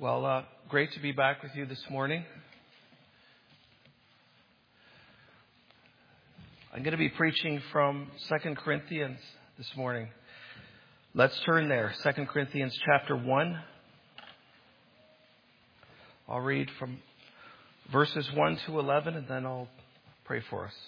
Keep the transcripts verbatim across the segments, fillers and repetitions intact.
Well, uh, great to be back with you this morning. I'm going to be preaching from Second Corinthians this morning. Let's turn there. Second Corinthians chapter one. I'll read from verses one to eleven and then I'll pray for us.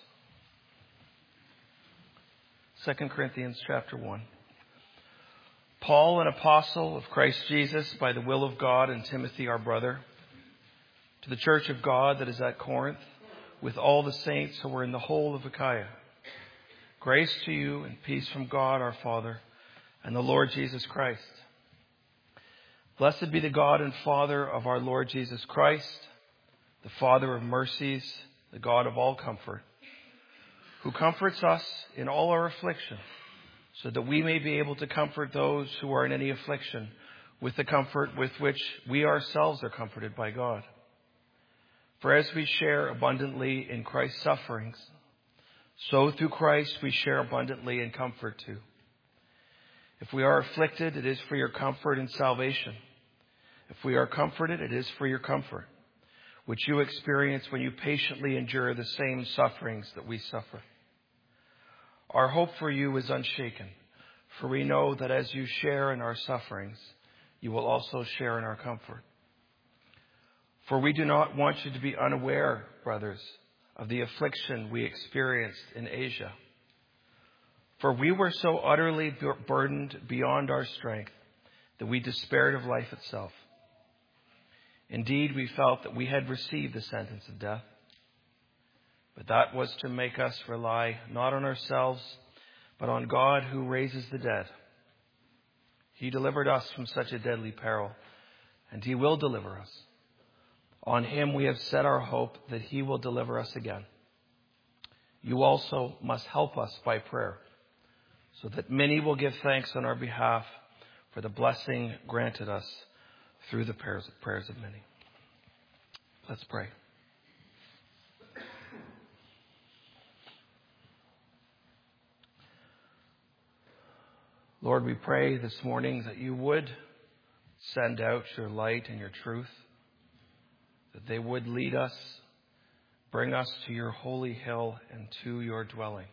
Second Corinthians chapter one. Paul, an apostle of Christ Jesus by the will of God, and Timothy, our brother, to the church of God that is at Corinth, with all the saints who are in the whole of Achaia. Grace to you and peace from God our Father and the Lord Jesus Christ. Blessed be the God and Father of our Lord Jesus Christ, the Father of mercies, the God of all comfort, who comforts us in all our affliction, so that we may be able to comfort those who are in any affliction with the comfort with which we ourselves are comforted by God. For as we share abundantly in Christ's sufferings, so through Christ we share abundantly in comfort too. If we are afflicted, it is for your comfort and salvation. If we are comforted, it is for your comfort, which you experience when you patiently endure the same sufferings that we suffer. Our hope for you is unshaken, for we know that as you share in our sufferings, you will also share in our comfort. For we do not want you to be unaware, brothers, of the affliction we experienced in Asia. For we were so utterly burdened beyond our strength that we despaired of life itself. Indeed, we felt that we had received the sentence of death. But that was to make us rely not on ourselves, but on God who raises the dead. He delivered us from such a deadly peril, and He will deliver us. On Him we have set our hope that He will deliver us again. You also must help us by prayer, so that many will give thanks on our behalf for the blessing granted us through the prayers of many. Let's pray. Lord, we pray this morning that you would send out your light and your truth, that they would lead us, bring us to your holy hill and to your dwelling.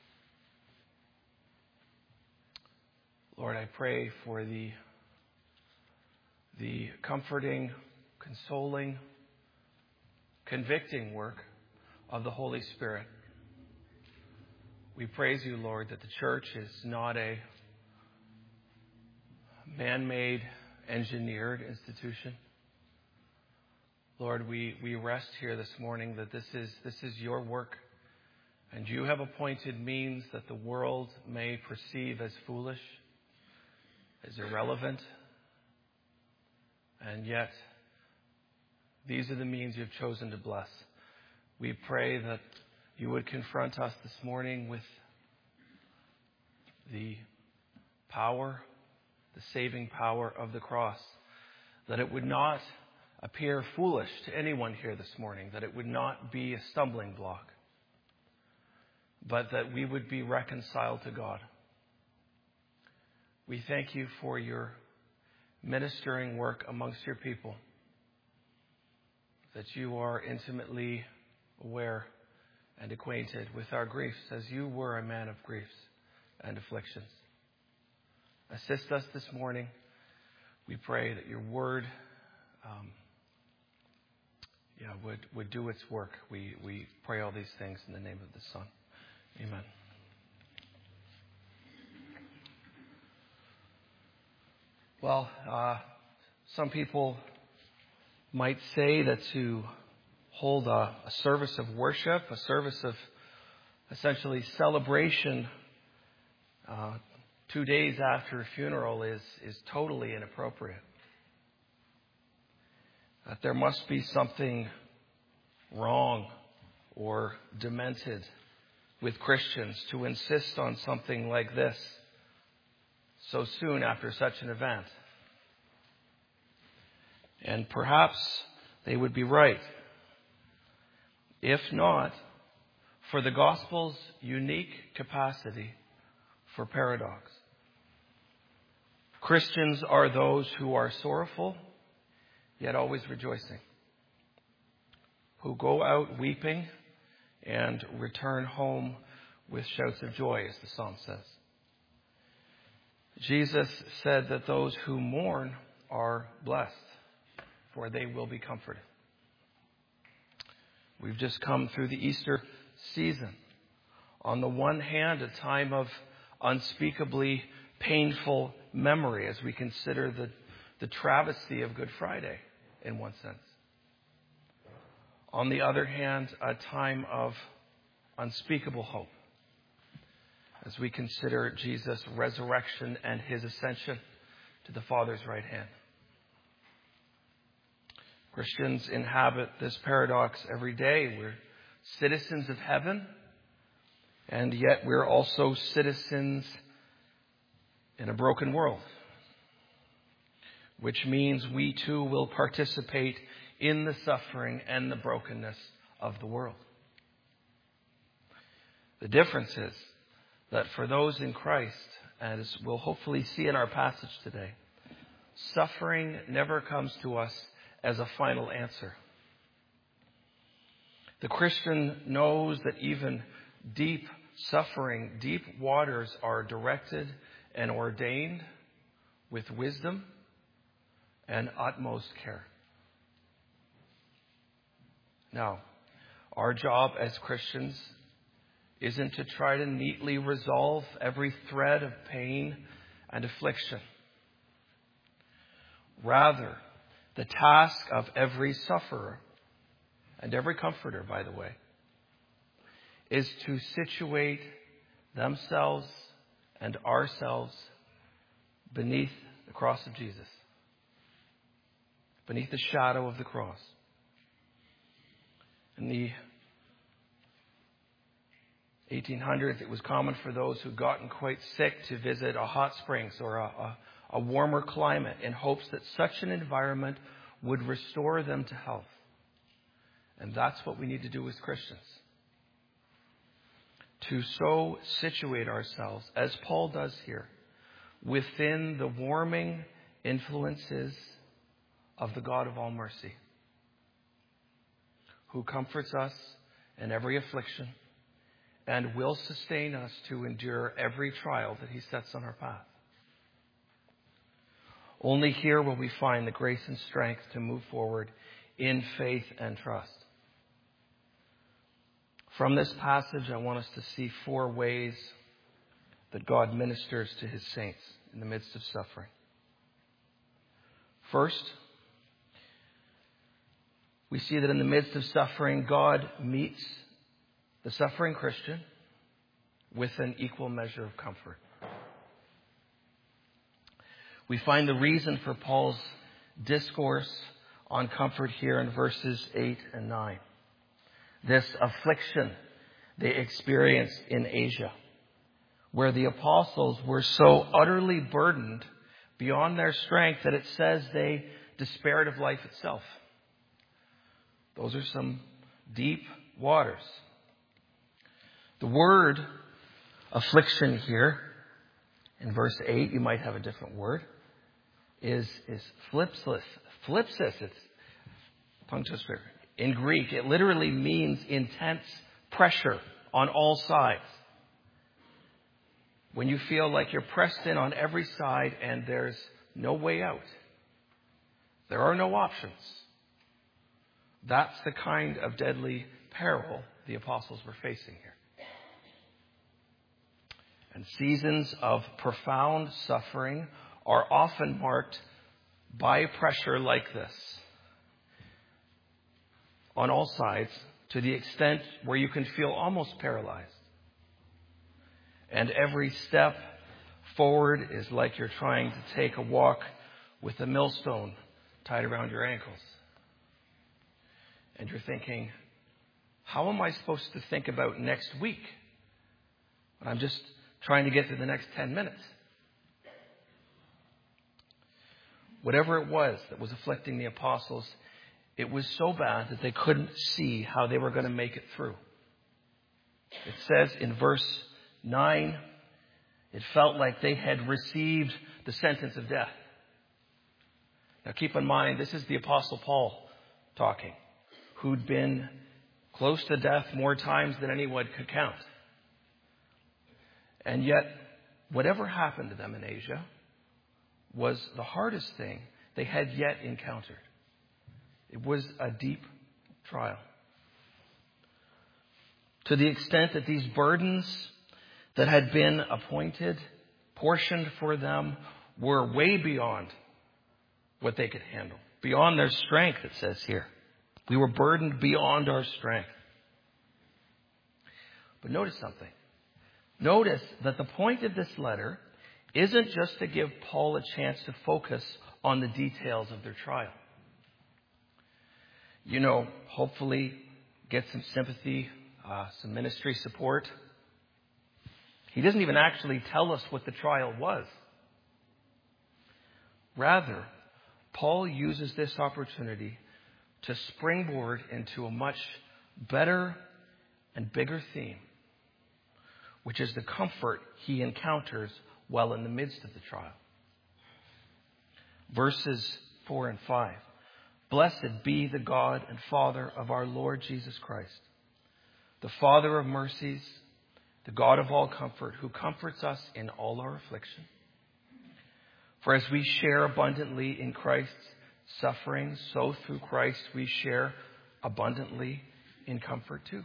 Lord, I pray for the, the comforting, consoling, convicting work of the Holy Spirit. We praise you, Lord, that the church is not a man-made, engineered institution. Lord, we, we rest here this morning that this is this is your work, and you have appointed means that the world may perceive as foolish, as irrelevant, and yet these are the means you've chosen to bless. We pray that you would confront us this morning with the power, the saving power of the cross, that it would not appear foolish to anyone here this morning, that it would not be a stumbling block, but that we would be reconciled to God. We thank you for your ministering work amongst your people, that you are intimately aware and acquainted with our griefs, as you were a man of griefs and afflictions. Assist us this morning. We pray that your word um, yeah, would, would do its work. We, we pray all these things in the name of the Son. Amen. Well, uh, some people might say that to hold a, a service of worship, a service of essentially celebration, uh, two days after a funeral is, is totally inappropriate. That there must be something wrong or demented with Christians to insist on something like this so soon after such an event. And perhaps they would be right. If not, for the gospel's unique capacity for paradox. Christians are those who are sorrowful yet always rejoicing, who go out weeping and return home with shouts of joy, as the psalm says. Jesus said that those who mourn are blessed, for they will be comforted. We've just come through the Easter season. On the one hand, a time of unspeakably painful memory as we consider the, the travesty of Good Friday, in one sense. On the other hand, a time of unspeakable hope as we consider Jesus' resurrection and his ascension to the Father's right hand. Christians inhabit this paradox every day. We're citizens of heaven, and yet we're also citizens in a broken world, which means we too will participate in the suffering and the brokenness of the world. The difference is that for those in Christ, as we'll hopefully see in our passage today, suffering never comes to us as a final answer. The Christian knows that even deep suffering, deep waters are directed and ordained with wisdom and utmost care. Now, our job as Christians isn't to try to neatly resolve every thread of pain and affliction. Rather, the task of every sufferer, and every comforter, by the way, is to situate themselves and ourselves beneath the cross of Jesus, beneath the shadow of the cross. In the eighteen hundreds, it was common for those who'd gotten quite sick to visit a hot springs or a, a, a warmer climate in hopes that such an environment would restore them to health. And that's what we need to do as Christians. To so situate ourselves, as Paul does here, within the warming influences of the God of all mercy, who comforts us in every affliction and will sustain us to endure every trial that he sets on our path. Only here will we find the grace and strength to move forward in faith and trust. From this passage, I want us to see four ways that God ministers to his saints in the midst of suffering. First, we see that in the midst of suffering, God meets the suffering Christian with an equal measure of comfort. We find the reason for Paul's discourse on comfort here in verses eight and nine. This affliction they experienced in Asia, where the apostles were so utterly burdened beyond their strength that it says they despaired of life itself. Those are some deep waters. The word affliction here, in verse eight, you might have a different word, is, is phlipsis. Phlipsis, it's tongue twister. In Greek, it literally means intense pressure on all sides. When you feel like you're pressed in on every side and there's no way out. There are no options. That's the kind of deadly peril the apostles were facing here. And seasons of profound suffering are often marked by pressure like this on all sides, to the extent where you can feel almost paralyzed. And every step forward is like you're trying to take a walk with a millstone tied around your ankles. And you're thinking, how am I supposed to think about next week when I'm just trying to get through the next ten minutes? Whatever it was that was afflicting the apostles, it was so bad that they couldn't see how they were going to make it through. It says in verse nine, it felt like they had received the sentence of death. Now keep in mind, this is the Apostle Paul talking, who'd been close to death more times than anyone could count. And yet, whatever happened to them in Asia was the hardest thing they had yet encountered. It was a deep trial. To the extent that these burdens that had been appointed, portioned for them, were way beyond what they could handle. Beyond their strength, it says here. We were burdened beyond our strength. But notice something. Notice that the point of this letter isn't just to give Paul a chance to focus on the details of their trial. You know, hopefully get some sympathy, uh, some ministry support. He doesn't even actually tell us what the trial was. Rather, Paul uses this opportunity to springboard into a much better and bigger theme, which is the comfort he encounters while in the midst of the trial. Verses four and five. Blessed be the God and Father of our Lord Jesus Christ, the Father of mercies, the God of all comfort, who comforts us in all our affliction. For as we share abundantly in Christ's suffering, so through Christ we share abundantly in comfort too.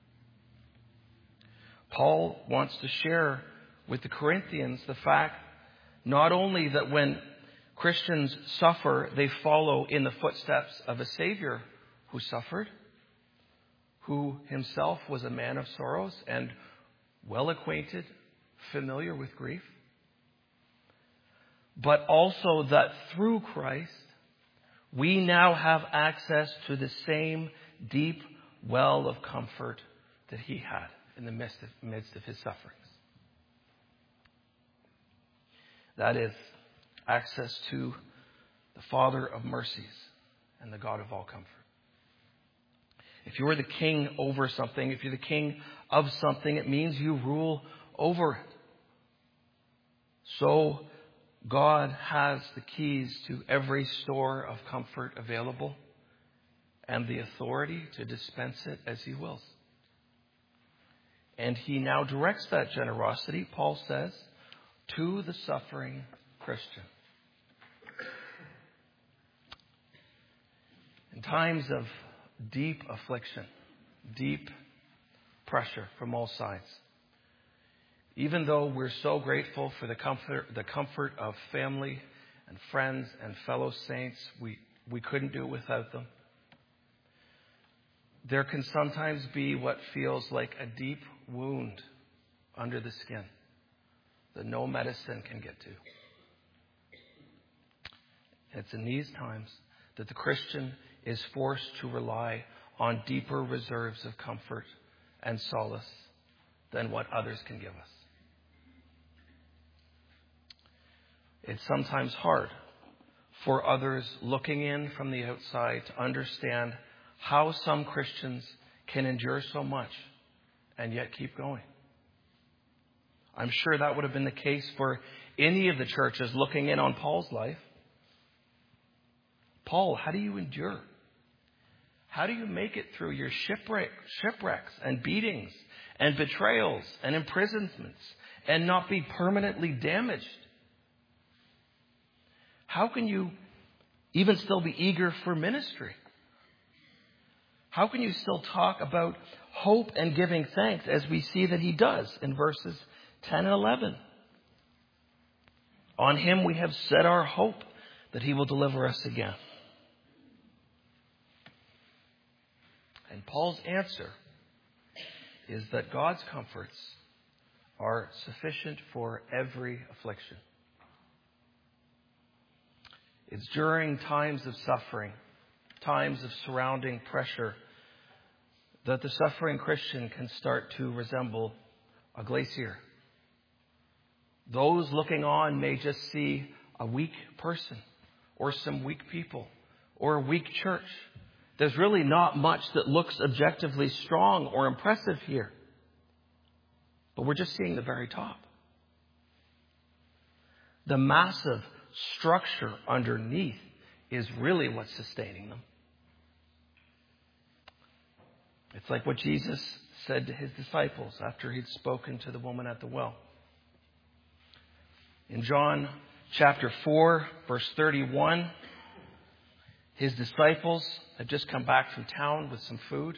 Paul wants to share with the Corinthians the fact not only that when Christians suffer, they follow in the footsteps of a Savior who suffered, who himself was a man of sorrows and well acquainted, familiar with grief, but also that through Christ, we now have access to the same deep well of comfort that he had in the midst of, midst of his sufferings. That is access to the Father of mercies and the God of all comfort. If you're the king over something, if you're the king of something, it means you rule over it. So God has the keys to every store of comfort available and the authority to dispense it as he wills. And he now directs that generosity, Paul says, to the suffering Christian. In times of deep affliction, deep pressure from all sides, even though we're so grateful for the comfort, the comfort of family and friends and fellow saints, we, we couldn't do it without them. There can sometimes be what feels like a deep wound under the skin that no medicine can get to. It's in these times that the Christian is forced to rely on deeper reserves of comfort and solace than what others can give us. It's sometimes hard for others looking in from the outside to understand how some Christians can endure so much and yet keep going. I'm sure that would have been the case for any of the churches looking in on Paul's life. Paul, how do you endure? How do you make it through your shipwreck, shipwrecks and beatings and betrayals and imprisonments and not be permanently damaged? How can you even still be eager for ministry? How can you still talk about hope and giving thanks as we see that he does in verses ten and eleven? On him we have set our hope that he will deliver us again. And Paul's answer is that God's comforts are sufficient for every affliction. It's during times of suffering, times of surrounding pressure, that the suffering Christian can start to resemble a glacier. Those looking on may just see a weak person or some weak people or a weak church. There's really not much that looks objectively strong or impressive here. But we're just seeing the very top. The massive structure underneath is really what's sustaining them. It's like what Jesus said to his disciples after he'd spoken to the woman at the well. In John chapter four, verse thirty-one, his disciples had just come back from town with some food.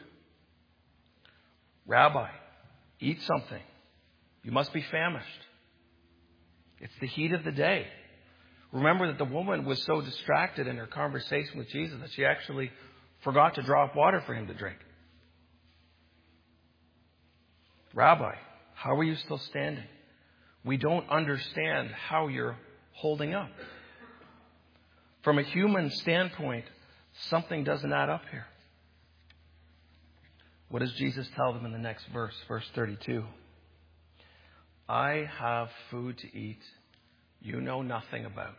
Rabbi, eat something. You must be famished. It's the heat of the day. Remember that the woman was so distracted in her conversation with Jesus that she actually forgot to draw up water for him to drink. Rabbi, how are you still standing? We don't understand how you're holding up. From a human standpoint, something doesn't add up here. What does Jesus tell them in the next verse, verse thirty-two? I have food to eat you know nothing about.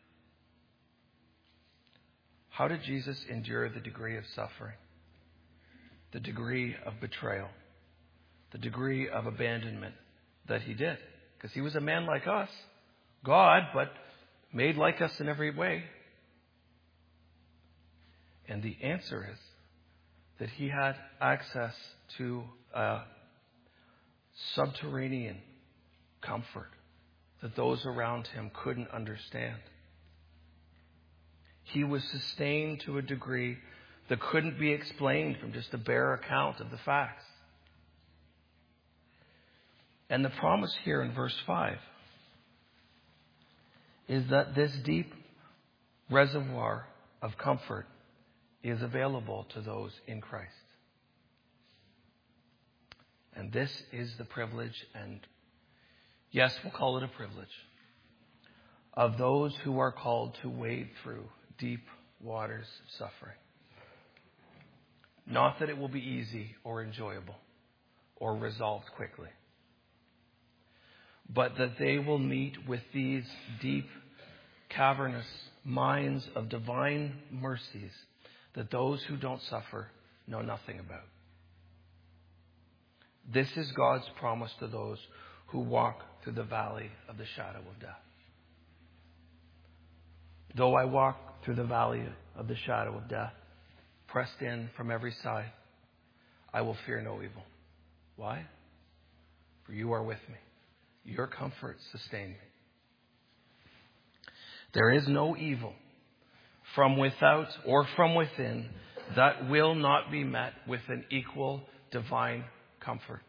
How did Jesus endure the degree of suffering, the degree of betrayal, the degree of abandonment that he did? Because he was a man like us, God, but made like us in every way. And the answer is that he had access to a subterranean comfort that those around him couldn't understand. He was sustained to a degree that couldn't be explained from just a bare account of the facts. And the promise here in verse five is that this deep reservoir of comfort is available to those in Christ. And this is the privilege, and yes, we'll call it a privilege, of those who are called to wade through deep waters of suffering. Not that it will be easy or enjoyable or resolved quickly, but that they will meet with these deep, cavernous mines of divine mercies that those who don't suffer know nothing about. This is God's promise to those who walk through the valley of the shadow of death. Though I walk through the valley of the shadow of death, pressed in from every side, I will fear no evil. Why? For you are with me. Your comfort sustains me. There is no evil from without or from within that will not be met with an equal divine comfort.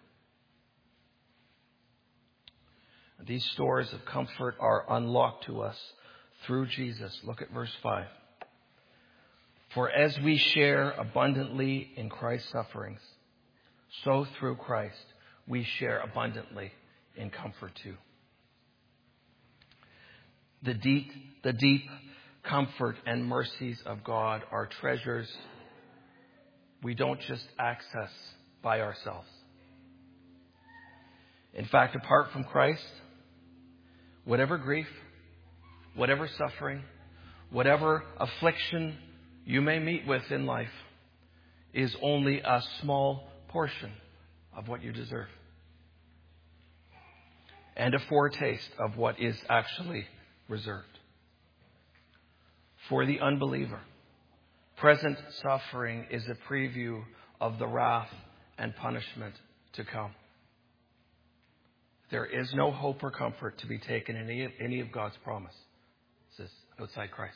These stores of comfort are unlocked to us through Jesus. Look at verse five. For as we share abundantly in Christ's sufferings, so through Christ we share abundantly in comfort too. The deep, the deep comfort and mercies of God are treasures we don't just access by ourselves. In fact, apart from Christ, whatever grief, whatever suffering, whatever affliction you may meet with in life is only a small portion of what you deserve. And a foretaste of what is actually reserved. For the unbeliever, present suffering is a preview of the wrath and punishment to come. There is no hope or comfort to be taken in any of, any of God's promises outside Christ.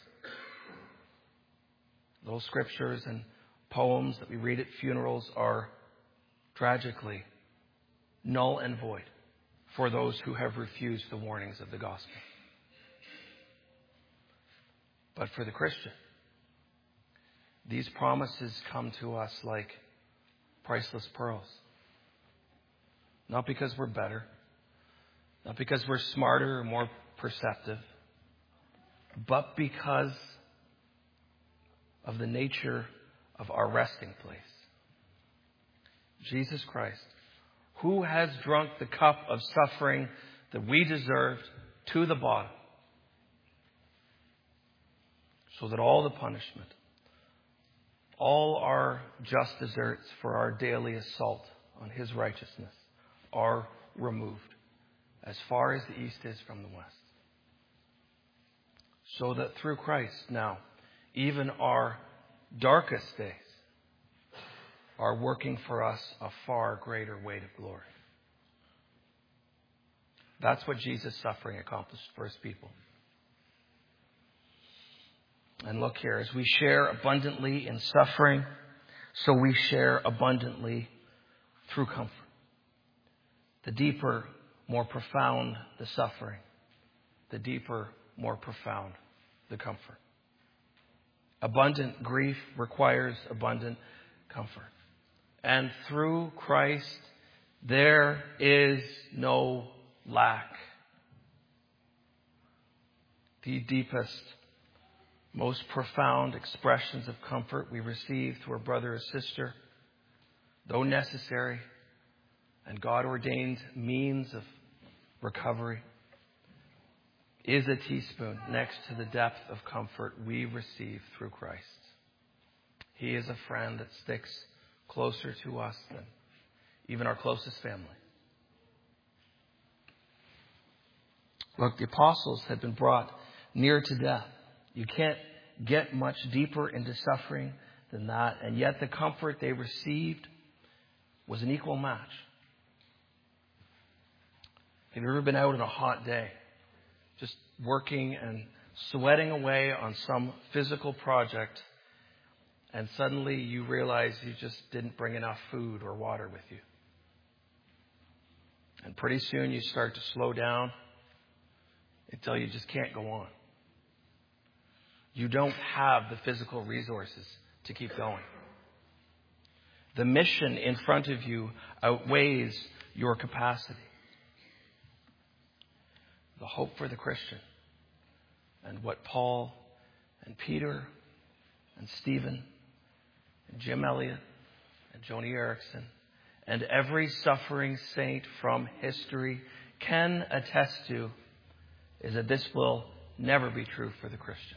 Those scriptures and poems that we read at funerals are tragically null and void for those who have refused the warnings of the gospel. But for the Christian, these promises come to us like priceless pearls. Not because we're better, not because we're smarter or more perceptive, but because of the nature of our resting place. Jesus Christ, who has drunk the cup of suffering that we deserved to the bottom, so that all the punishment, all our just deserts for our daily assault on his righteousness are removed as far as the east is from the west. So that through Christ now, even our darkest days are working for us a far greater weight of glory. That's what Jesus' suffering accomplished for his people. And look here, as we share abundantly in suffering, so we share abundantly through comfort. The deeper, more profound the suffering, the deeper, more profound the comfort. Abundant grief requires abundant comfort. And through Christ, there is no lack. The deepest, most profound expressions of comfort we receive through a brother or sister, though necessary and God-ordained means of recovery, is a teaspoon next to the depth of comfort we receive through Christ. He is a friend that sticks closer to us than even our closest family. Look, the apostles had been brought near to death. You can't get much deeper into suffering than that. And yet the comfort they received was an equal match. Have you ever been out on a hot day, just working and sweating away on some physical project, and suddenly you realize you just didn't bring enough food or water with you? And pretty soon you start to slow down until you just can't go on. You don't have the physical resources to keep going. The mission in front of you outweighs your capacity. The hope for the Christian, and what Paul and Peter and Stephen and Jim Elliot and Joni Erickson and every suffering saint from history can attest to is that this will never be true for the Christian.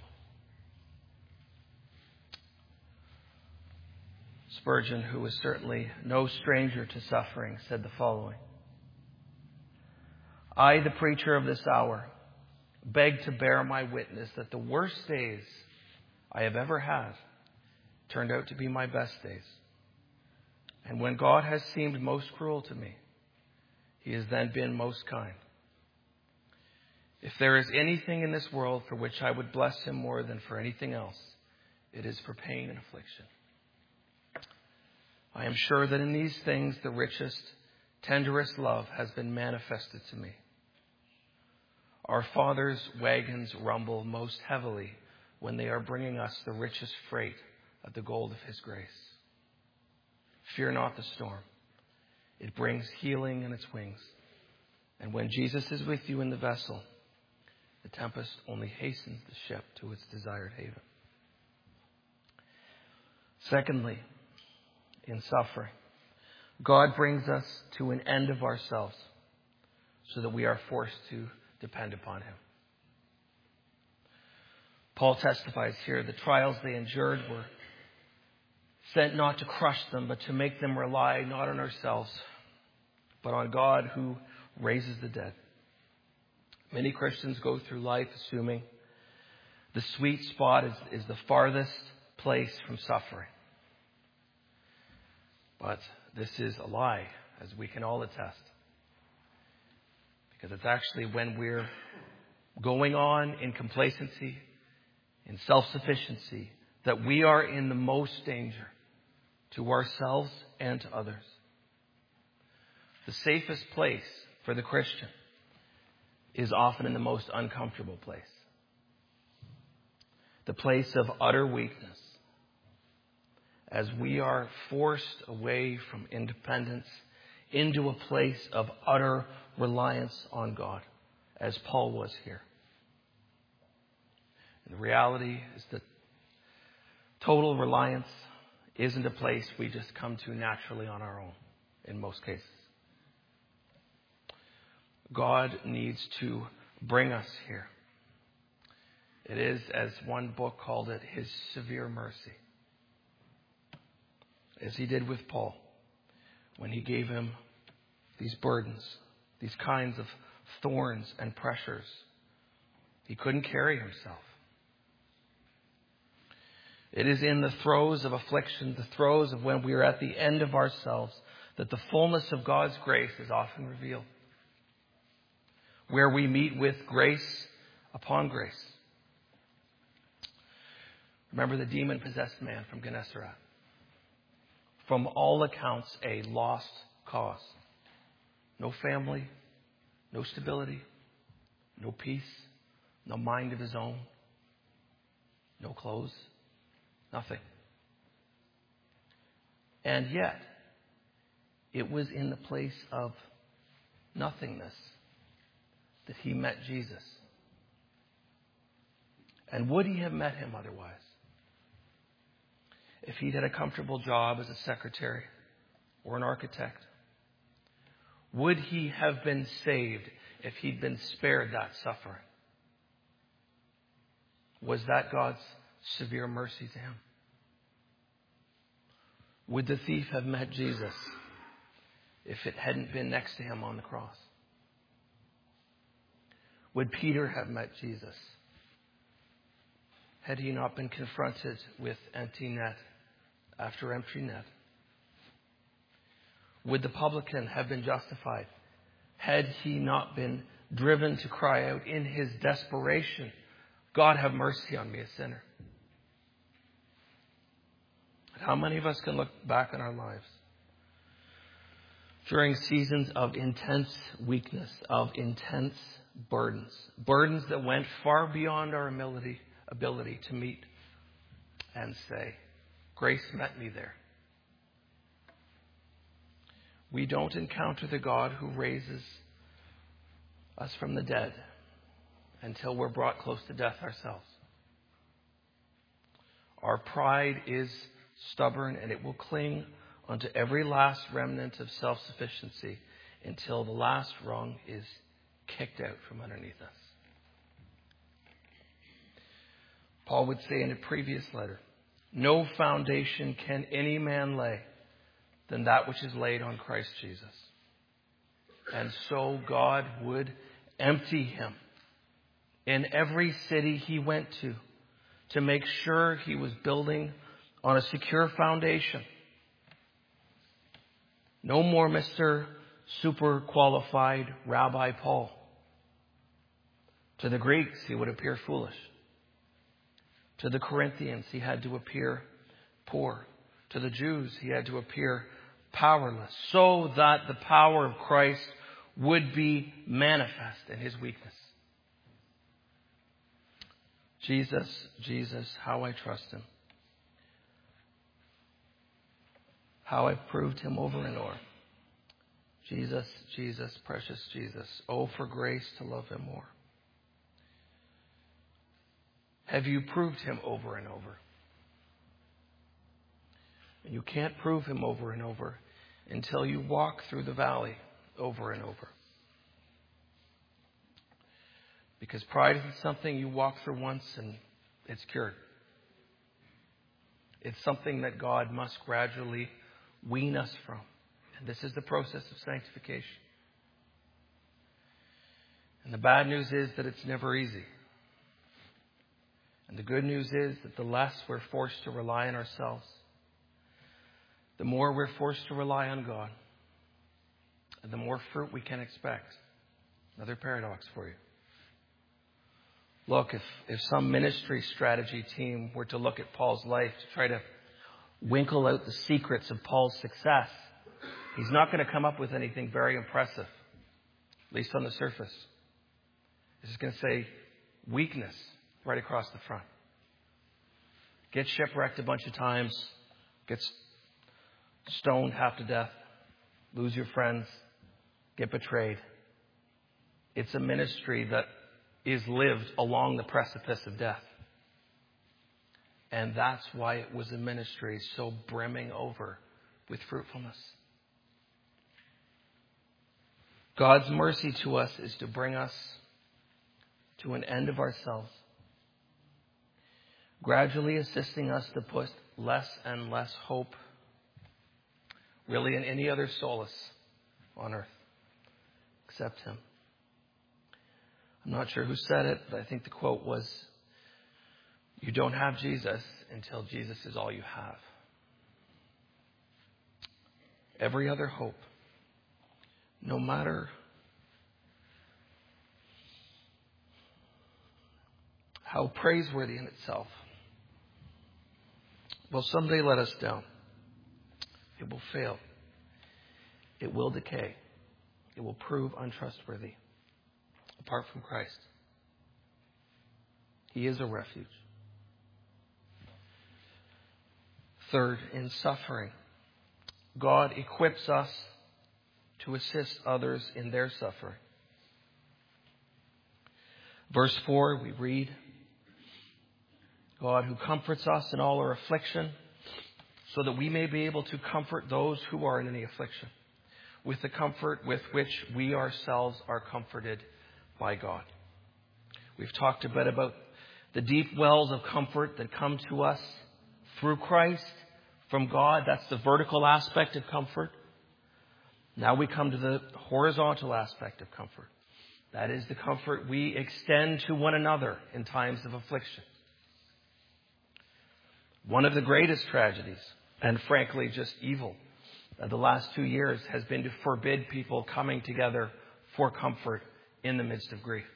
Spurgeon, who was certainly no stranger to suffering, said the following: I, the preacher of this hour, beg to bear my witness that the worst days I have ever had turned out to be my best days. And when God has seemed most cruel to me, he has then been most kind. If there is anything in this world for which I would bless him more than for anything else, it is for pain and affliction. I am sure that in these things the richest, tenderest love has been manifested to me. Our Father's wagons rumble most heavily when they are bringing us the richest freight of the gold of his grace. Fear not the storm. It brings healing in its wings. And when Jesus is with you in the vessel, the tempest only hastens the ship to its desired haven. Secondly, in suffering, God brings us to an end of ourselves so that we are forced to depend upon him. Paul testifies here the trials they endured were sent not to crush them, but to make them rely not on ourselves, but on God who raises the dead. Many Christians go through life assuming the sweet spot is, is the farthest place from suffering. But this is a lie, as we can all attest. Because it's actually when we're going on in complacency, in self-sufficiency, that we are in the most danger to ourselves and to others. The safest place for the Christian is often in the most uncomfortable place. The place of utter weakness. As we are forced away from independence into a place of utter reliance on God, as Paul was here. And the reality is that total reliance isn't a place we just come to naturally on our own, in most cases. God needs to bring us here. It is, as one book called it, his severe mercy. As he did with Paul, when he gave him these burdens, these kinds of thorns and pressures. He couldn't carry himself. It is in the throes of affliction, the throes of when we are at the end of ourselves, that the fullness of God's grace is often revealed. Where we meet with grace upon grace. Remember the demon-possessed man from Gennesaret. From all accounts, a lost cause. No family, no stability, no peace, no mind of his own, no clothes, nothing. And yet, it was in the place of nothingness that he met Jesus. And would he have met him otherwise? If he'd had a comfortable job as a secretary or an architect? Would he have been saved if he'd been spared that suffering? Was that God's severe mercy to him? Would the thief have met Jesus if it hadn't been next to him on the cross? Would Peter have met Jesus had he not been confronted with empty net after empty net? Would the publican have been justified had he not been driven to cry out in his desperation, God, have mercy on me, a sinner? And how many of us can look back on our lives during seasons of intense weakness, of intense burdens, burdens that went far beyond our ability, ability to meet and say, grace met me there. We don't encounter the God who raises us from the dead until we're brought close to death ourselves. Our pride is stubborn, and it will cling unto every last remnant of self-sufficiency until the last rung is kicked out from underneath us. Paul would say in a previous letter, no foundation can any man lay than that which is laid on Christ Jesus. And so God would empty him in every city he went to to make sure he was building on a secure foundation. No more Mister Super qualified Rabbi Paul. To the Greeks, he would appear foolish. To the Corinthians, he had to appear poor. To the Jews, he had to appear powerless, so that the power of Christ would be manifest in his weakness. Jesus, Jesus, how I trust him. How I've proved him over and over. Jesus, Jesus, precious Jesus. Oh, for grace to love him more. Have you proved him over and over? And you can't prove him over and over until you walk through the valley over and over. Because pride isn't something you walk through once and it's cured. It's something that God must gradually wean us from. And this is the process of sanctification. And the bad news is that it's never easy. And the good news is that the less we're forced to rely on ourselves, the more we're forced to rely on God, and the more fruit we can expect. Another paradox for you. Look, if, if some ministry strategy team were to look at Paul's life to try to winkle out the secrets of Paul's success, he's not going to come up with anything very impressive, at least on the surface. He's just going to say weakness right across the front. Get shipwrecked a bunch of times, get stoned half to death, lose your friends, get betrayed. It's a ministry that is lived along the precipice of death. And that's why it was a ministry so brimming over with fruitfulness. God's mercy to us is to bring us to an end of ourselves, gradually assisting us to put less and less hope really in any other solace on earth except him. I'm not sure who said it, but I think the quote was, You don't have Jesus until Jesus is all you have. Every other hope, no matter how praiseworthy in itself, will someday let us down. It will fail. It will decay. It will prove untrustworthy apart from Christ. He is a refuge. Third, in suffering, God equips us to assist others in their suffering. Verse four, we read, God who comforts us in all our affliction, so that we may be able to comfort those who are in any affliction, with the comfort with which we ourselves are comforted by God. We've talked a bit about the deep wells of comfort that come to us through Christ, from God. That's the vertical aspect of comfort. Now we come to the horizontal aspect of comfort. That is the comfort we extend to one another in times of affliction. One of the greatest tragedies, and frankly just evil, of the last two years has been to forbid people coming together for comfort in the midst of grief.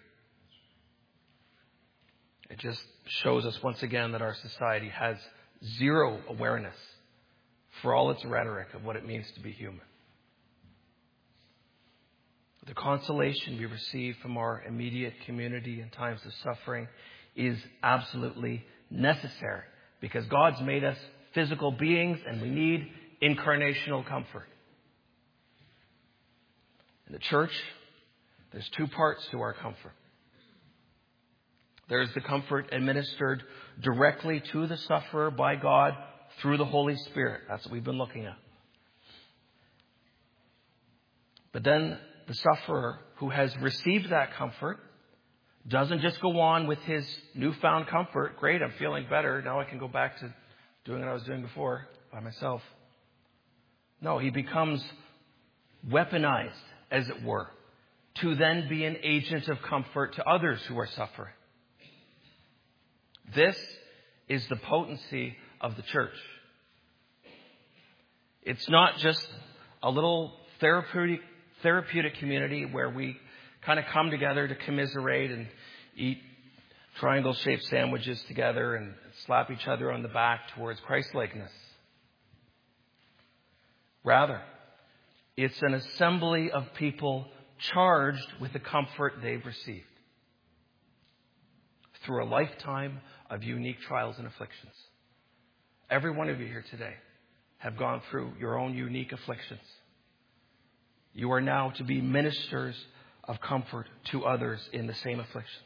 It just shows us once again that our society has zero awareness, for all its rhetoric, of what it means to be human. The consolation we receive from our immediate community in times of suffering is absolutely necessary, because God's made us physical beings and we need incarnational comfort. In the church, there's two parts to our comfort. There's the comfort administered directly to the sufferer by God through the Holy Spirit. That's what we've been looking at. But then the sufferer who has received that comfort doesn't just go on with his newfound comfort. Great, I'm feeling better. Now I can go back to doing what I was doing before by myself. No, he becomes weaponized, as it were, to then be an agent of comfort to others who are suffering. This is the potency of the church. It's not just a little therapeutic therapeutic community where we kind of come together to commiserate and eat triangle-shaped sandwiches together and slap each other on the back towards Christ-likeness. Rather, it's an assembly of people charged with the comfort they've received through a lifetime of unique trials and afflictions. Every one of you here today have gone through your own unique afflictions. You are now to be ministers of comfort to others in the same afflictions.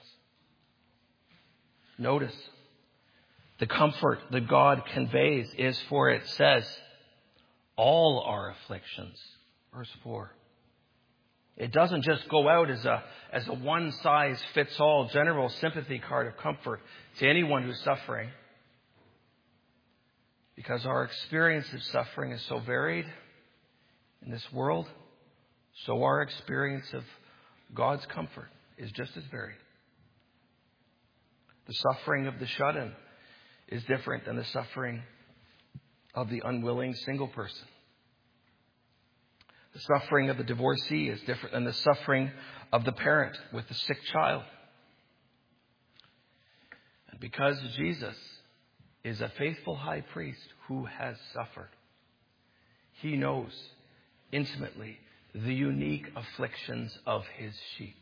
Notice, the comfort that God conveys is, for it says, all our afflictions. Verse four. It doesn't just go out as a, as a one-size-fits-all general sympathy card of comfort to anyone who's suffering. Because our experience of suffering is so varied in this world, so our experience of God's comfort is just as varied. The suffering of the shut-in is different than the suffering of the unwilling single person. The suffering of the divorcee is different than the suffering of the parent with the sick child. And because Jesus is a faithful high priest who has suffered, he knows intimately the unique afflictions of his sheep.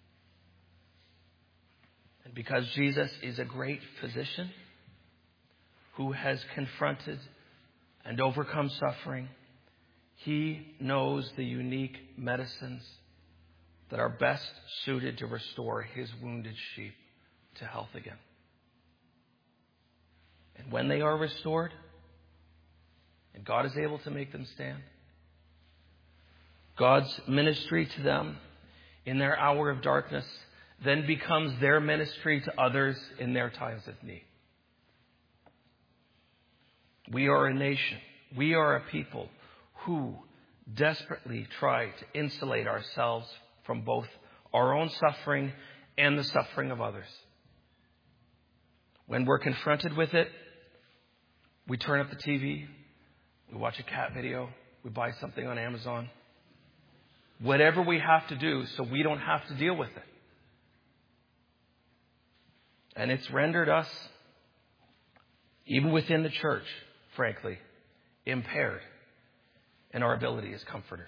And because Jesus is a great physician who has confronted and overcome suffering, he knows the unique medicines that are best suited to restore his wounded sheep to health again. And when they are restored, and God is able to make them stand, God's ministry to them in their hour of darkness then becomes their ministry to others in their times of need. We are a nation. We are a people who desperately try to insulate ourselves from both our own suffering and the suffering of others. When we're confronted with it, we turn up the T V, we watch a cat video, we buy something on Amazon. Whatever we have to do so we don't have to deal with it. And it's rendered us, even within the church, frankly, impaired in our ability as comforters.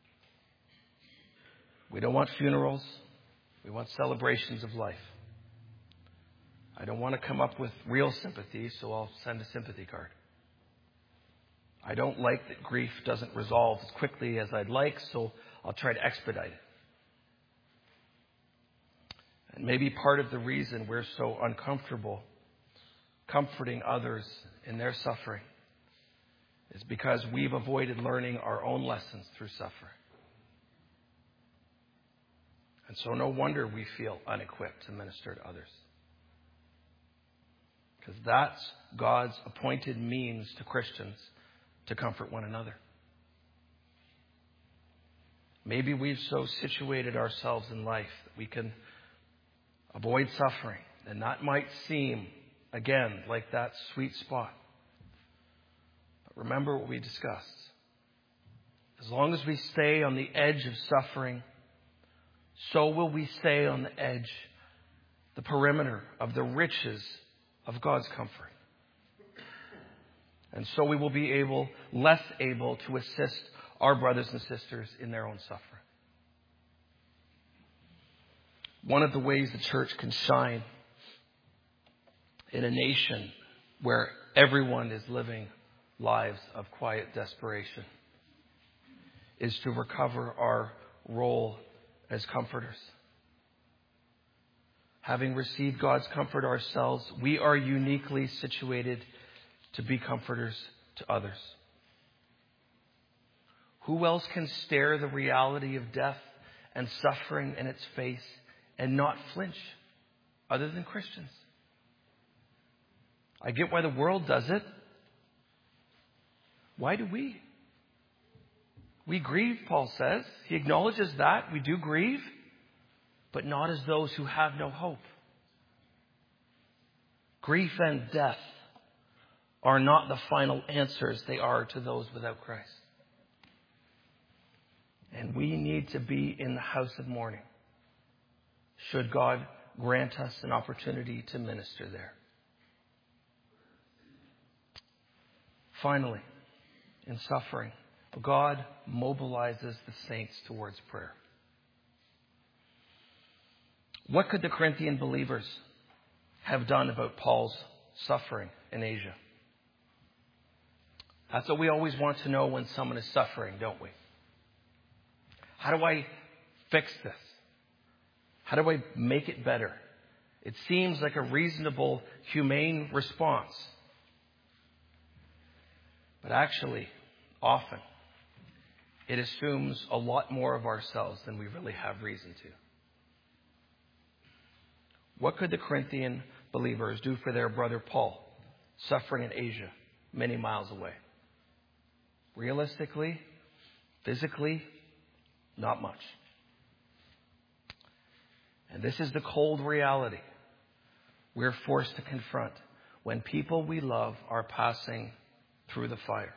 We don't want funerals. We want celebrations of life. I don't want to come up with real sympathy, so I'll send a sympathy card. I don't like that grief doesn't resolve as quickly as I'd like, so I'll try to expedite it. And maybe part of the reason we're so uncomfortable comforting others in their suffering is because we've avoided learning our own lessons through suffering. And so no wonder we feel unequipped to minister to others. Because that's God's appointed means to Christians to comfort one another. Maybe we've so situated ourselves in life that we can avoid suffering. And that might seem, again, like that sweet spot. But remember what we discussed. As long as we stay on the edge of suffering, so will we stay on the edge, the perimeter of the riches of God's comfort. And so we will be able, less able to assist our brothers and sisters in their own suffering. One of the ways the church can shine in a nation where everyone is living lives of quiet desperation is to recover our role as comforters. Having received God's comfort ourselves, we are uniquely situated to be comforters to others. Who else can stare the reality of death and suffering in its face and not flinch other than Christians? I get why the world does it. Why do we? We grieve, Paul says. He acknowledges that. We do grieve, but not as those who have no hope. Grief and death are not the final answers they are to those without Christ. And we need to be in the house of mourning, should God grant us an opportunity to minister there. Finally, in suffering, God mobilizes the saints towards prayer. What could the Corinthian believers have done about Paul's suffering in Asia? That's what we always want to know when someone is suffering, don't we? How do I fix this? How do I make it better? It seems like a reasonable, humane response. But actually, often, it assumes a lot more of ourselves than we really have reason to. What could the Corinthian believers do for their brother Paul, suffering in Asia, many miles away? Realistically, physically, not much. And this is the cold reality we're forced to confront when people we love are passing through the fire.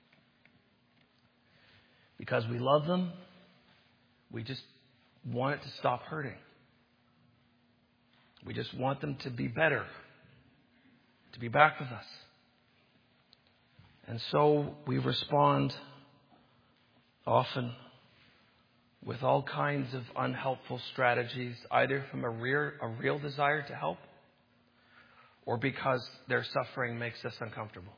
Because we love them, we just want it to stop hurting. We just want them to be better, to be back with us. And so we respond often with all kinds of unhelpful strategies, either from a real, a real desire to help or because their suffering makes us uncomfortable.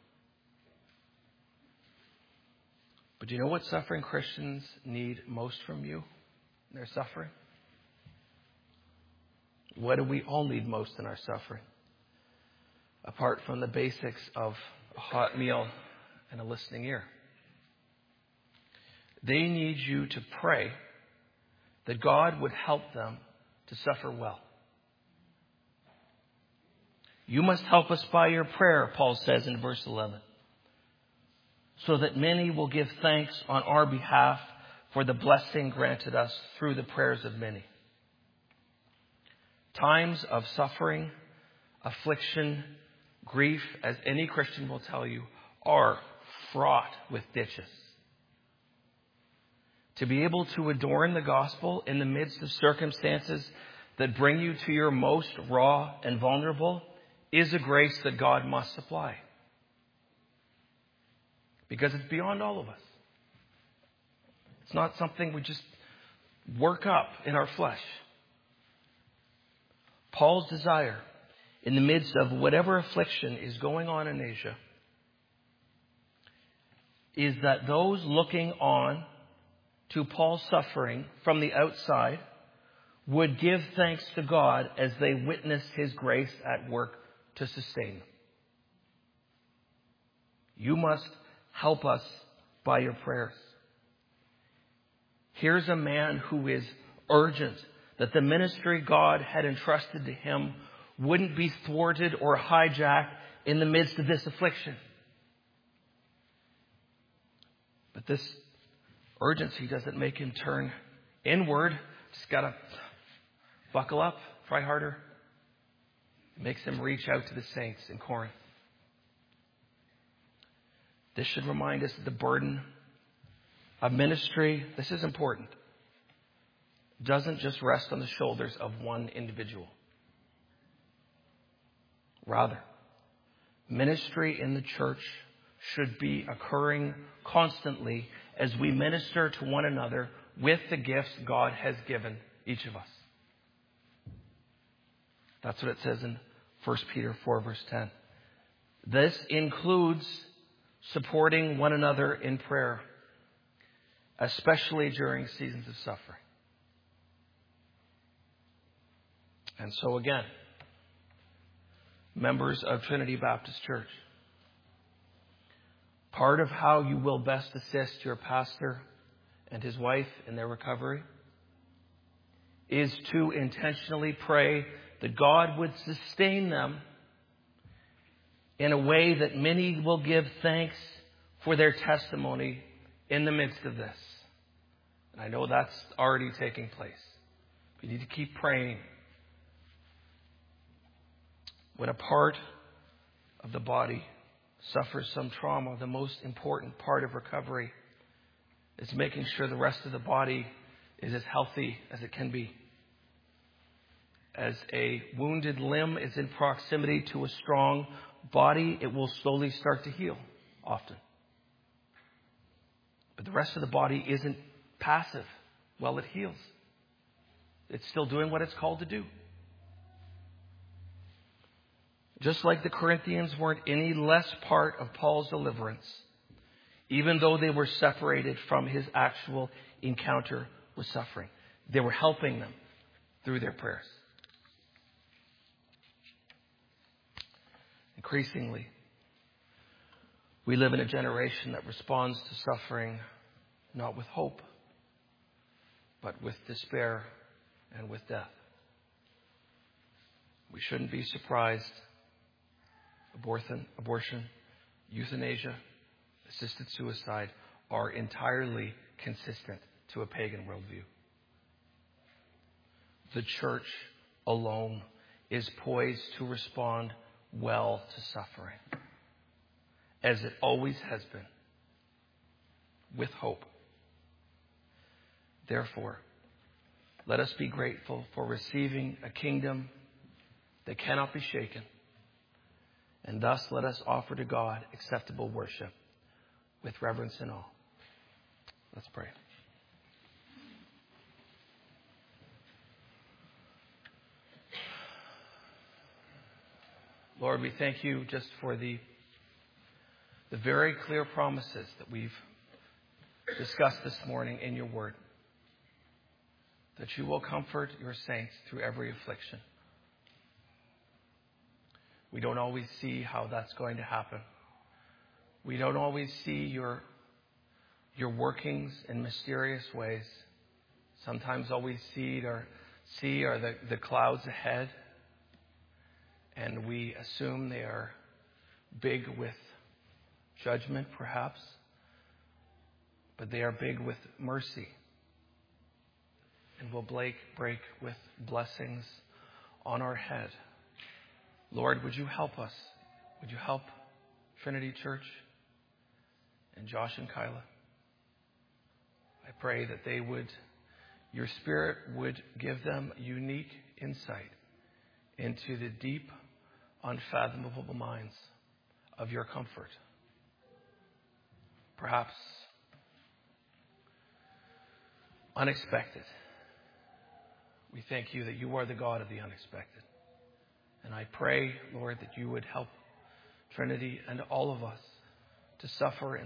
But do you know what suffering Christians need most from you in their suffering? What do we all need most in our suffering? Apart from the basics of a hot meal and a listening ear. They need you to pray that God would help them to suffer well. You must help us by your prayer, Paul says in verse eleven, so that many will give thanks on our behalf for the blessing granted us through the prayers of many. Times of suffering affliction, grief, as any Christian will tell you, are fraught with ditches. To be able to adorn the gospel in the midst of circumstances that bring you to your most raw and vulnerable is a grace that God must supply. Because it's beyond all of us. It's not something we just work up in our flesh. Paul's desire in the midst of whatever affliction is going on in Asia is that those looking on to Paul's suffering from the outside would give thanks to God as they witness His grace at work to sustain them. You must help us by your prayers. Here's a man who is urgent that the ministry God had entrusted to him wouldn't be thwarted or hijacked in the midst of this affliction. But this urgency doesn't make him turn inward. Just got to buckle up, try harder. It makes him reach out to the saints in Corinth. This should remind us that the burden of ministry, this is important, doesn't just rest on the shoulders of one individual. Rather, ministry in the church should be occurring constantly as we minister to one another with the gifts God has given each of us. That's what it says in First Peter four, verse ten. This includes supporting one another in prayer, especially during seasons of suffering. And so again, members of Trinity Baptist Church, part of how you will best assist your pastor and his wife in their recovery is to intentionally pray that God would sustain them in a way that many will give thanks for their testimony in the midst of this. And I know that's already taking place. We need to keep praying. When a part of the body suffers some trauma, the most important part of recovery is making sure the rest of the body is as healthy as it can be. As a wounded limb is in proximity to a strong body, it will slowly start to heal often. But the rest of the body isn't passive while it heals. It's still doing what it's called to do. Just like the Corinthians weren't any less part of Paul's deliverance, even though they were separated from his actual encounter with suffering. They were helping them through their prayers. Increasingly, we live in a generation that responds to suffering not with hope, but with despair and with death. We shouldn't be surprised. Abortion, abortion, euthanasia, assisted suicide are entirely consistent to a pagan worldview. The church alone is poised to respond well to suffering, as it always has been, with hope. Therefore, let us be grateful for receiving a kingdom that cannot be shaken. And thus let us offer to God acceptable worship with reverence and awe. Let's pray. Lord, we thank you just for the, the very clear promises that we've discussed this morning in your word. That you will comfort your saints through every affliction. We don't always see how that's going to happen. We don't always see your, your workings in mysterious ways. Sometimes all we see are, see are the, the clouds ahead. And we assume they are big with judgment, perhaps. But they are big with mercy. And will break, break with blessings on our head. Lord, would you help us? Would you help Trinity Church and Josh and Kyla? I pray that they would, your Spirit would give them unique insight into the deep, unfathomable minds of your comfort. Perhaps unexpected. We thank you that you are the God of the unexpected. And I pray, Lord, that you would help Trinity and all of us to suffer